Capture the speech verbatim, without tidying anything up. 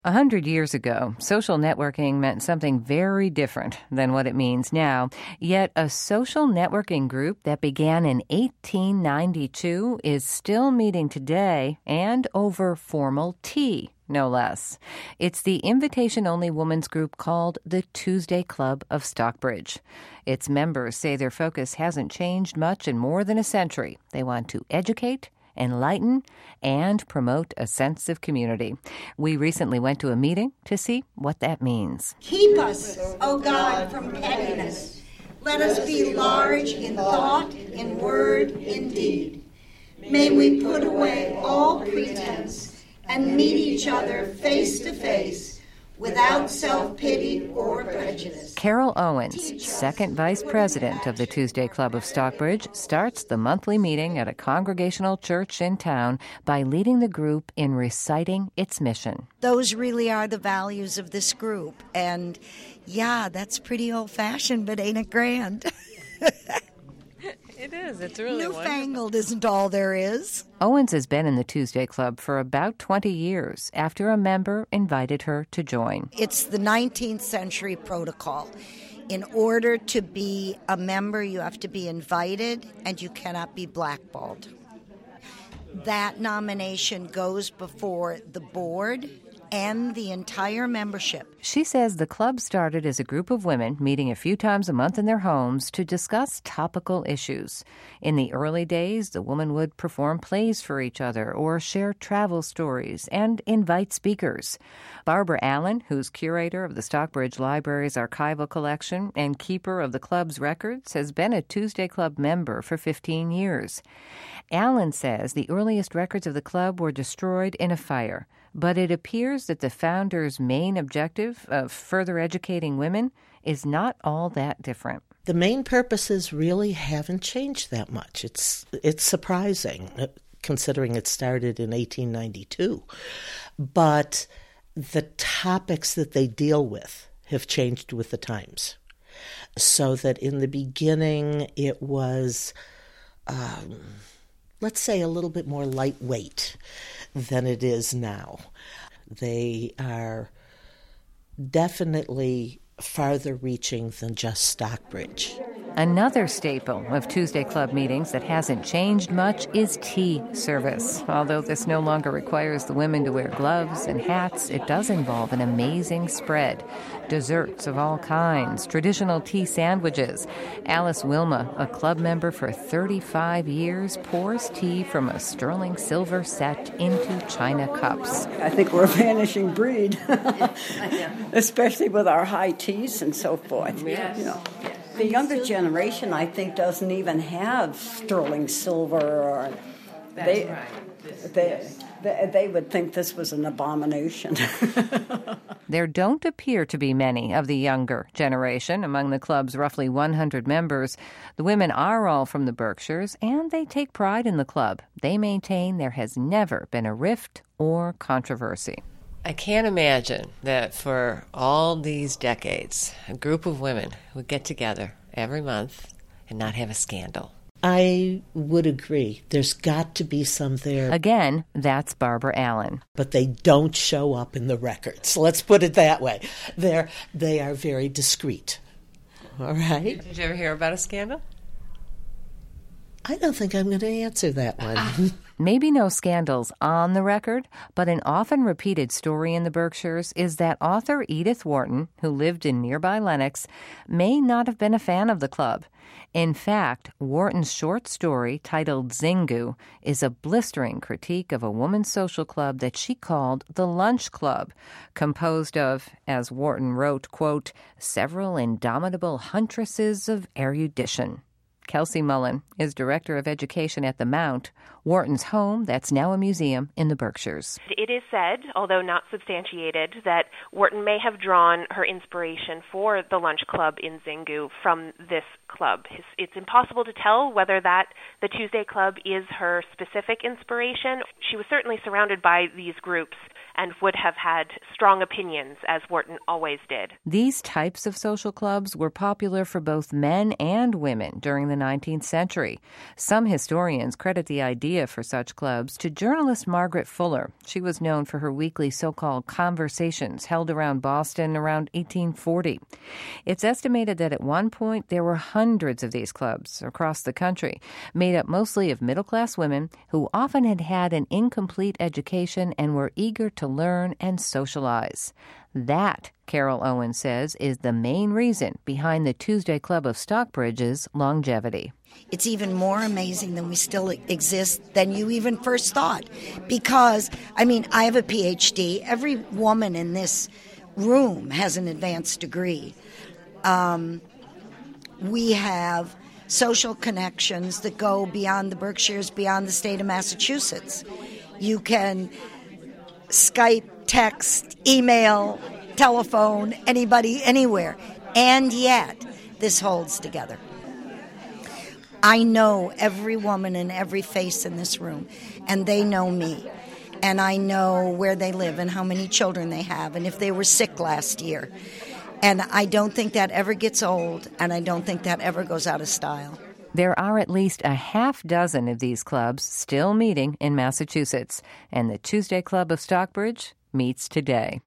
A hundred years ago, social networking meant something very different than what it means now. Yet a social networking group that began in eighteen ninety-two is still meeting today and over formal tea, no less. It's the invitation-only women's group called the Tuesday Club of Stockbridge. Its members say their focus hasn't changed much in more than a century. They want to educate, enlighten, and promote a sense of community. We recently went to a meeting to see what that means. Keep us, O God, from pettiness. Let us be large in thought, in word, in deed. May we put away all pretense and meet each other face to face without self-pity or prejudice. Carol Owens, second vice president of the Tuesday Club of Stockbridge, starts the monthly meeting at a congregational church in town by leading the group in reciting its mission. Those really are the values of this group. And yeah, that's pretty old-fashioned, but ain't it grand? It is. It's really Newfangled isn't all there is. Owens has been in the Tuesday Club for about twenty years after a member invited her to join. It's the nineteenth century protocol. In order to be a member, you have to be invited and you cannot be blackballed. That nomination goes before the board and the entire membership. She says the club started as a group of women meeting a few times a month in their homes to discuss topical issues. In the early days, the women would perform plays for each other or share travel stories and invite speakers. Barbara Allen, who's curator of the Stockbridge Library's archival collection and keeper of the club's records, has been a Tuesday Club member for fifteen years. Allen says the earliest records of the club were destroyed in a fire. But it appears that the founders' main objective of further educating women is not all that different. The main purposes really haven't changed that much. It's it's surprising, considering it started in eighteen ninety-two. But the topics that they deal with have changed with the times. So that in the beginning it was, um, let's say, a little bit more lightweight than it is now. They are definitely farther reaching than just Stockbridge. Another staple of Tuesday Club meetings that hasn't changed much is tea service. Although this no longer requires the women to wear gloves and hats, it does involve an amazing spread. Desserts of all kinds, traditional tea sandwiches. Alice Wilma, a club member for thirty-five years, pours tea from a sterling silver set into china cups. I think we're a vanishing breed, especially with our high teas and so forth. Yes. You know. The younger generation, I think, doesn't even have sterling silver. Or That's they, right. they, they, they would think this was an abomination. There don't appear to be many of the younger generation among the club's roughly one hundred members. The women are all from the Berkshires, and they take pride in the club. They maintain there has never been a rift or controversy. I can't imagine that for all these decades, a group of women would get together every month and not have a scandal. I would agree. There's got to be some there. Again, that's Barbara Allen. But they don't show up in the records. Let's put it that way. They're, they are very discreet. All right? Did you ever hear about a scandal? I don't think I'm going to answer that one. Maybe no scandals on the record, but an often repeated story in the Berkshires is that author Edith Wharton, who lived in nearby Lenox, may not have been a fan of the club. In fact, Wharton's short story, titled Xingu, is a blistering critique of a woman's social club that she called the Lunch Club, composed of, as Wharton wrote, quote, several indomitable huntresses of erudition. Kelsey Mullen is Director of Education at the Mount, Wharton's home that's now a museum in the Berkshires. It is said, although not substantiated, that Wharton may have drawn her inspiration for the Lunch Club in Xingu from this club. It's impossible to tell whether that the Tuesday Club is her specific inspiration. She was certainly surrounded by these groups and would have had strong opinions, as Wharton always did. These types of social clubs were popular for both men and women during the nineteenth century. Some historians credit the idea for such clubs to journalist Margaret Fuller. She was known for her weekly so-called conversations held around Boston around eighteen forty. It's estimated that at one point there were hundreds of these clubs across the country, made up mostly of middle-class women who often had had an incomplete education and were eager to learn and socialize. That, Carol Owen says, is the main reason behind the Tuesday Club of Stockbridge's longevity. It's even more amazing than we still exist than you even first thought. Because, I mean, I have a P H D. Every woman in this room has an advanced degree. Um, we have social connections that go beyond the Berkshires, beyond the state of Massachusetts. You can Skype, text, email, telephone, anybody, anywhere. And yet, this holds together. I know every woman and every face in this room, and they know me. And I know where they live and how many children they have and if they were sick last year. And I don't think that ever gets old, and I don't think that ever goes out of style. There are at least a half dozen of these clubs still meeting in Massachusetts, and the Tuesday Club of Stockbridge meets today.